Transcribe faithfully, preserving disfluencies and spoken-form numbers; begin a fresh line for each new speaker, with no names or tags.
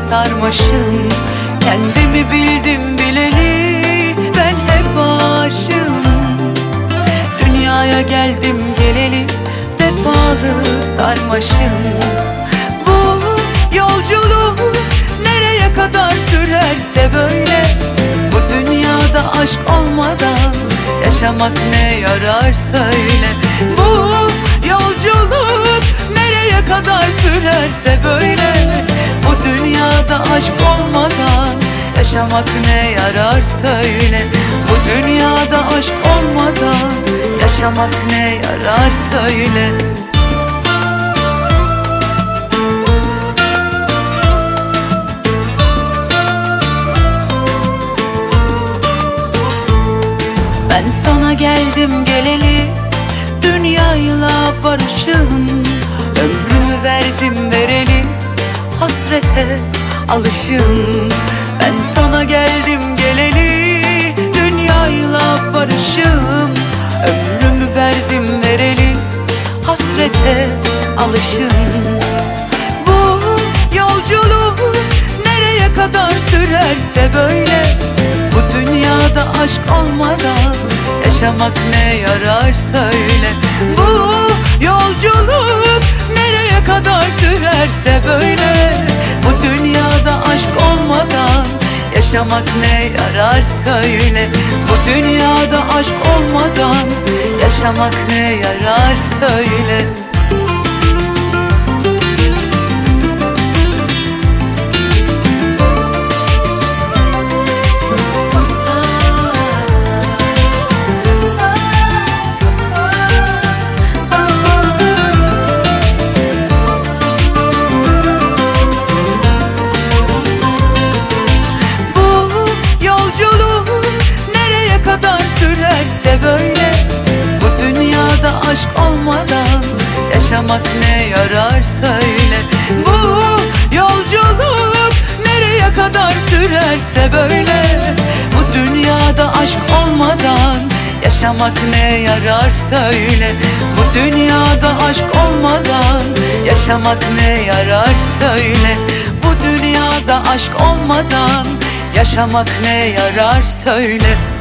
sarmaşım. Kendimi bildim bileli ben hep aşığım. Dünyaya geldim geleli vefalı sarmaşım. Bu yolculuk nereye kadar sürerse böyle, bu dünyada aşk olmadan yaşamak ne yarar söyle. Bu yolculuk nereye kadar sürerse böyle, bu dünyada aşk olmadan yaşamak ne yarar söyle. Bu dünyada aşk olmadan yaşamak ne yarar söyle. Ben sana geldim geleli dünyayla barışım. Ömrümü verdim vereli hasrete alışım. Ben sana geldim geleli dünyayla barışım. Ömrümü verdim vereli hasrete alışım. Bu yolculuk nereye kadar sürerse böyle, bu dünyada aşk olmadan yaşamak ne yarar söyle. Bu yolculuk nereye kadar sürerse böyle, bu dünyada aşk olmadan yaşamak ne yarar söyle. Bu dünyada aşk olmadan yaşamak ne yarar söyle. Böyle, bu dünyada aşk olmadan yaşamak ne yarar söyle. Bu yolculuk nereye kadar sürerse böyle, bu dünyada aşk olmadan yaşamak ne yarar söyle. Bu dünyada aşk olmadan yaşamak ne yarar söyle. Bu dünyada aşk olmadan yaşamak ne yarar söyle.